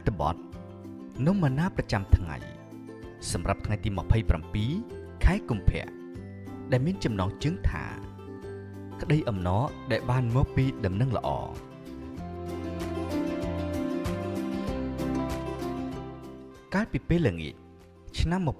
ត្ថបទនំម៉ាណាប្រចាំថ្ងៃសម្រាប់ថ្ងៃទី27ខែកុម្ភៈដែលមានចំណងជើងថាក្តីអំណរដែលបានមកពីដំណឹងល្អកាលពីពេលល្ងាចឆ្នាំ1964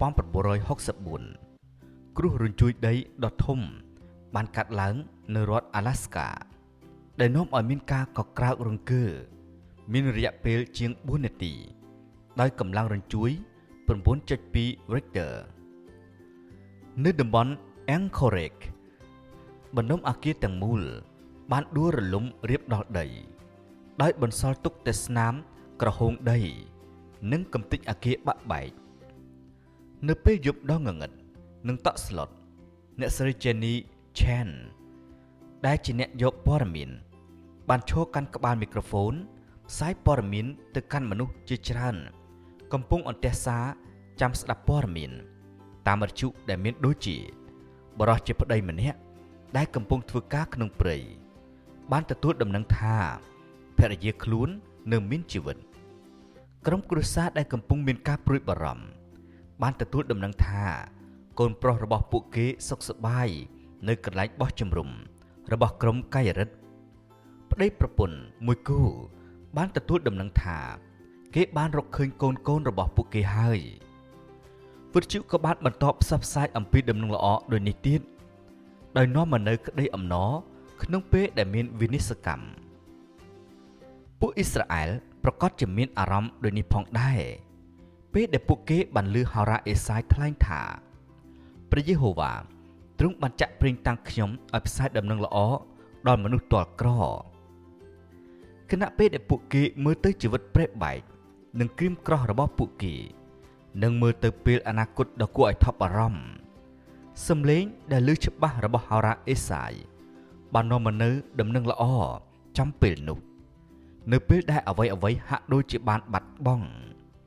គ្រោះរញ្ជួយដីដ៏ធំបានកាត់ឡើងនៅរដ្ឋ Alaska ដែលនាំឲ្យមានការកក្រើករង្គើមានរយៈពេលជាង4នាទីដោយកម្លាំងរញ្ជួយ 9.2 Richter នៅតំបន់ Anchorage បណ្ដុំអគារទាំងមូលបានដួលរលំរាបដល់ដីដោយបន្សល់ទុកតែស្នាមក្រហូងដីនិងកម្ទេចអគារបាក់បែកនៅពេលយប់ដ៏ងងឹតនិងតក់ស្លុតអ្នកស្រី Jenny Chan ដែលជាអ្នកយកព័ត៌មានបានឈរកាន់ក្បាលមីក្រូហ្វូនផ្សាយព័ត៌មានទៅកាន់មនុស្សជាច្រើនកំពុងអន្ទះសារចាំស្ដាប់ព័ត៌មានតាមវិទ្យុដែលមានដូចជាបរិសុទ្ធជាប្តីម្នាក់ដែលកំពុងធ្វើការក្នុងព្រៃបានទទួលដំណឹងថាភរិយាខ្លួននៅមានជីវិតក្រុមគ្រួសារដែលកំពុងមានការព្រួយបារម្ភបានទទួលដំណឹងថាកូនប្រុសរបស់ពួកគេសុខសប្បាយនៅកន្លែងបោះជំរំរបស់ក្រុមកាយរិទ្ធប្តីប្រពន្ធមួយគូបានទទួលដំណឹងថាគេបានរកឃើញកូនរបស់ពួកគេហើយវិទ្យុក៏បានបន្តផ្សព្វផ្សាយអំពីដំណឹងល្អដូចនេះទៀតដោយនាំមកនូវក្តីអំណរក្នុងពេលដែលមានវិនិស្សកម្មពួកអ៊ីស្រាអែលប្រកាសជាមានអារម្មណ៍ដូចនេះផងដែរពេលដែលពួកគេបានឮហោរ៉ាអេសាយថ្លែងថាព្រះយេហូវ៉ាទ្រង់បានចាក់ប្រេងតាំងខ្ញុំឲ្យផ្សាយដំណឹងល្អដល់មនុស្សទាល់ក្រគណៈពេលដែលពួកគេមើលទៅជីវិតប្រេះបែកនិងក្រៀមក្រោះរបស់ពួកគេនិងមើលទៅពេលអនាគតដ៏គួរឲ្យថប់បារម្ភសំឡេងដែលឮច្បាស់របស់ហោរ៉ាអេសាយបាននាំមកនូវដំណឹងល្អចំពេលនោះនៅពេលដែលអ្វីហាក់ដូចជាបានបាត់បង់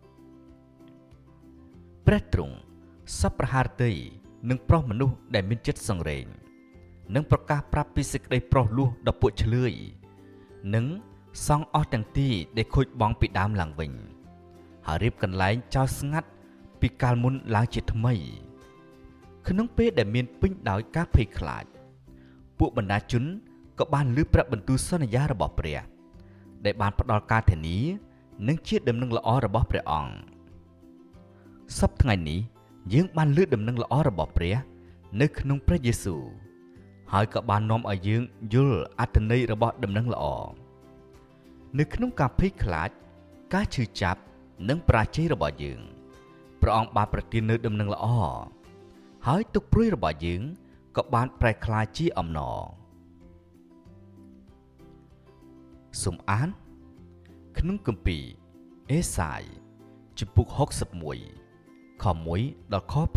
ព្រះទ្រង់សពប្រហារតីនឹងប្រុសមនុស្សដែលមានចិត្តសង្រេងនិងប្រកាសប្រាប់ពីសេចក្តីប្រុសលោះដ៏ពួកឆ្លើយនិងសង់អស់ទាំងទីដែលខូចបង់ពីដើមឡើងវិញហើយរៀបកន្លែងចោលស្ងាត់ពីកាលមុនឡើងជាថ្មីក្នុងពេលដែលមានពេញដោយការភ័យខ្លាចពួកបណ្ដាជនក៏បានឮប្រាប់បន្ទូលសន្យារបស់ព្រះដែលបានផ្ដល់ការធានានិងជាដំណឹងល្អរបស់ព្រះអង្គសប្តាហ៍ថ្ងៃនេះយើងបានឮដំណឹងល្អរបស់ព្រះនៅក្នុងព្រះយេស៊ូវហើយក៏បាននាំឲ្យយើងយល់អត្ថន័យរបស់ដំណឹងល្អនៅក្នុងការភ័យខ្លាចការឈឺចាប់និងបរាជ័យរបស់យើងព្រះអង្គបានប្រទាននូវដំណឹងល្អហើយទុក្ខព្រួយរបស់យើងក៏បានប្រែក្លាយជាអំណរសូមអានក្នុងគម្ពីរអេសាយជំពូក61ខ1ដល់ខ7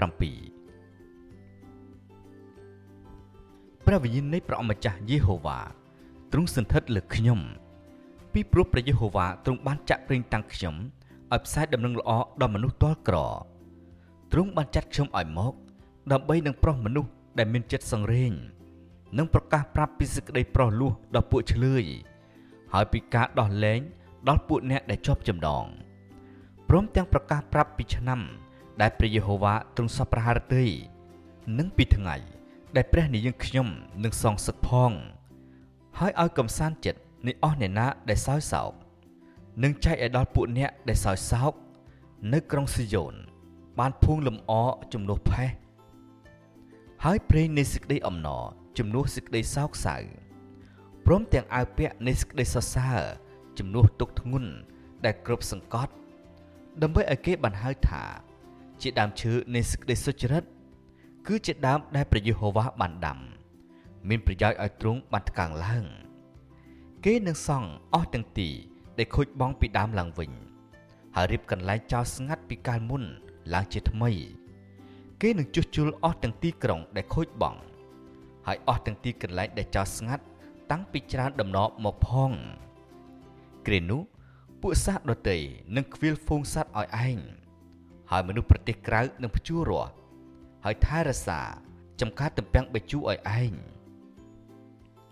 ព្រះវិញ្ញាណនៃព្រះអម្ចាស់យេហូវ៉ាទ្រង់សន្ធិដ្ឋលើខ្ញុំពីព្រោះព្រះយេហូវ៉ាទ្រង់បានចាក់ប្រេងតាំងខ្ញុំឲ្យផ្សាយដំណឹងល្អដល់មនុស្សទាល់ក្រទ្រង់បានចាត់ខ្ញុំឲ្យមកដើម្បីនឹងប្រុសមនុស្សដែលមានចិត្តសង្រេងនិងប្រកាសប្រាប់ពីសេចក្តីប្រុសលោះដល់ពួកឆ្លើយហើយពីការដោះលែងដល់ពួកអ្នកដែលជាប់ចម្ដងព្រមទាំងប្រកាសប្រាប់ពីឆ្នាំដែលព្រះយេហូវ៉ាទ្រង់សពប្រហារតីនិងពីថ្ងៃដែលព្រះនិយាយខ្ញុំនឹងសងសឹកផងហើយឲ្យកំសាន្តចិត្តនៃអស់អ្នកណាដែលសោយសោកនិងចែកឲ្យដល់ពួកអ្នកដែលសោយសោកនៅក្រុងស៊ីយ៉ូនបានភួងលំអជំនួសផេះហើយព្រេងនៃសេចក្តីអំណរជំនួសសេចក្តីសោកសៅព្រមទាំងអាវពាក់នៃសេចក្តីសរសើរជំនួសទុក្ខធ្ងន់ដែលគ្រប់សង្កត់ដើម្បីឲ្យគេបានហៅថាជាដើមឈើនៃសេចក្តីសុចរិតគឺជាដើមដែលព្រះយេហូវ៉ាបានដាំមានប្រយោជន៍ឲ្យទ្រង់បានថ្កើងឡើងគេនឹងសង់អស់ទាំងទីដែលខូចបង់ពីដើមឡើងវិញហើយរៀបកន្លែងចោលស្ងាត់ពីកាលមុនឡើងជាថ្មីគេនឹងជួសជុលអស់ទាំងទីក្រុងដែលខូចបង់ហើយអស់ទាំងទីកន្លែងដែលចោលស្ងាត់តាំងពីច្រើនដំណរមកផងគ្រានោះពួកសត្វដទៃនឹងខ្វៀលហ្វូងសត្វឲ្យឯងហើយមនុស្សប្រទេសក្រៅនឹងព្យួររស់ហើយថែរក្សាចំការទំពាំងបេជូឲ្យឯង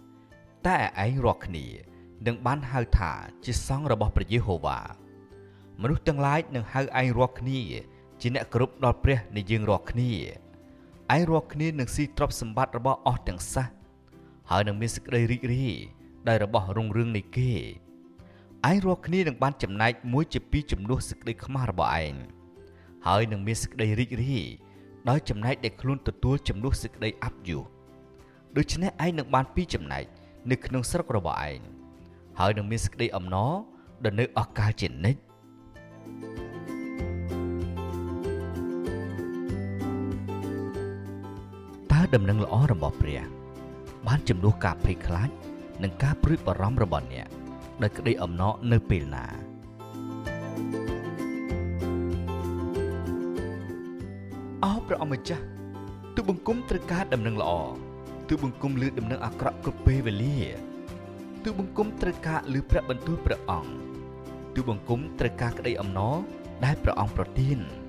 តែឯងរាល់គ្នានឹងបានហៅថាជាសង្ឃរបស់ព្រះយេហូវ៉ាមនុស្សទាំងឡាយនឹងហៅឯងរាល់គ្នាជាអ្នកគោរពដល់ព្រះនៃយើងរាល់គ្នាឯងរាល់គ្នានឹងស៊ីទ្រព្យសម្បត្តិរបស់អស់ទាំងសះហើយនឹងមានសេចក្តីរីករាយដោយរបស់រុងរឿងនៃគេឯងរាល់គ្នានឹងបានចំណែកមួយជាពីរជំនួសសេចក្តីខ្មាស់របស់ឯងហើយនឹងមានសេចក្តីរីករាយដោយចំណែកដែលខ្លួនទទួលជំនួសសេចក្តីអាប់យួរដូច្នេះឯងនឹងបានពីរចំណែកនៅក្នុងស្រុករបស់ឯងហើយនឹងមានសេចក្តីអំណរដល់នៅអស់កលជានិច្ចតើដំណឹងល្អរបស់ព្រះបានជំនួសការភ័យខ្លាចនិងការព្រួយបារម្ភរបស់អ្នកដោយក្តីអំណរនៅពេលណាអោព្រះអម្ចាស់ទូបង្គំត្រូវការដំណឹងល្អទូបង្គំលឺដំណឹងអាក្រក់គ្រប់ពេលវេលាទូបង្គំត្រូវការលឺព្រះបន្ទូលព្រះអង្គទូបង្គំត្រូវការក្តីអំណរដែលព្រះអង្គប្រទាន